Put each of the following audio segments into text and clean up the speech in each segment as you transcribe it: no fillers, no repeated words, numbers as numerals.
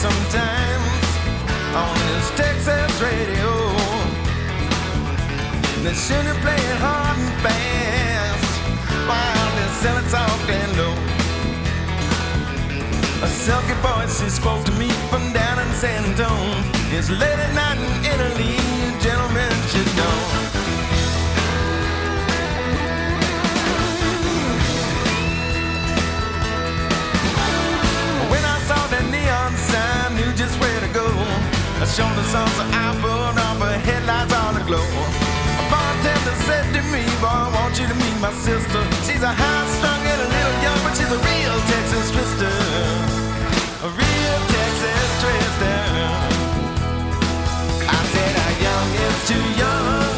sometimes on this Texas radio. They should have played hard and fast while they're selling soft and low. A silky voice, she spoke to me from down in San Antonio. It's late at night in Italy, gentlemen should know. When I saw that neon sign, knew just where to go. I showed the sun, so I pulled off her headlights on the glow. A bartender said to me, boy, I want you to meet my sister. She's a high-strung and a little young, but she's a real Texas twister. A real Texas twister. I said, how young is too young?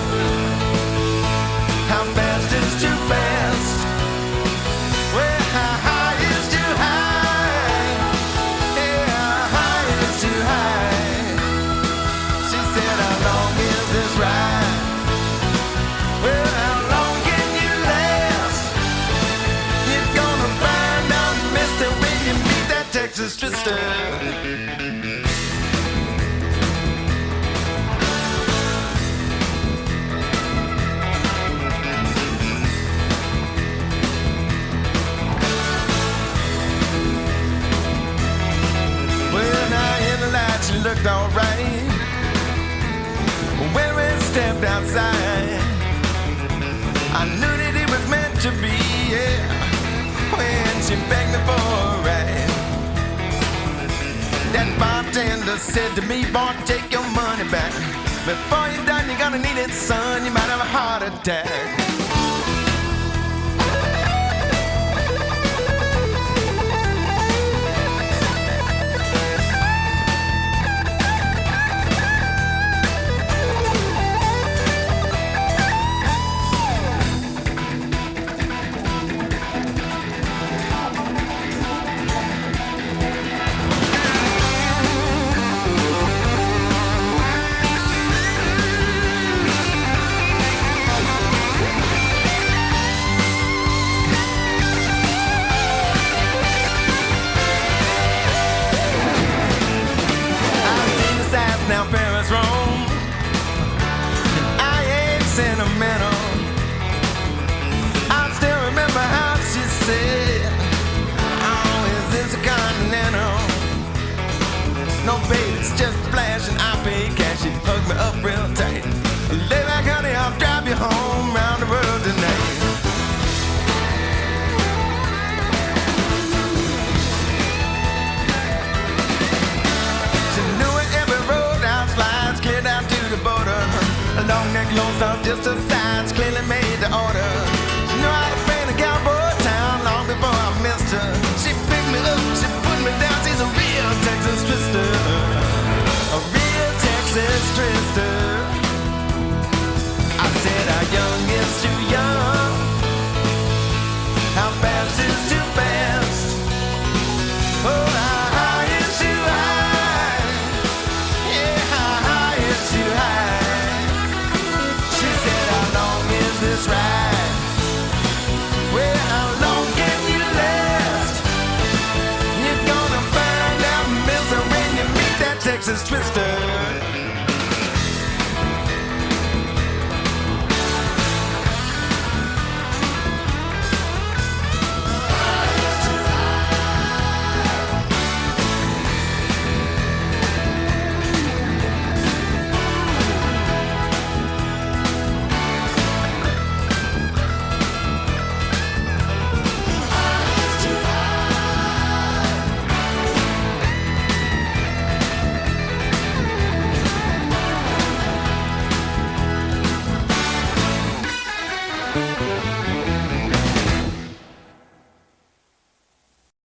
How fast is too fast? Well, how high is too high? Yeah, how high is too high? She said, how long is this ride? Well, how long can you last? You're gonna find out, mister, when you meet that Texas twister. Well, now in the light she looked alright. When we stepped outside, I knew that it was meant to be, yeah. When she begged me for a ride, that bartender said to me, boy, take your money back. Before you're done, you're gonna need it, son. You might have a heart attack. Now Paris, Rome, and I ain't sentimental. I still remember how she said, oh, is this a continental? No, babe, it's just a flash and I pay cash. She hugged me up real tight. Lay back, honey, I'll drive you home round the world tonight. Long neck, long stop, just a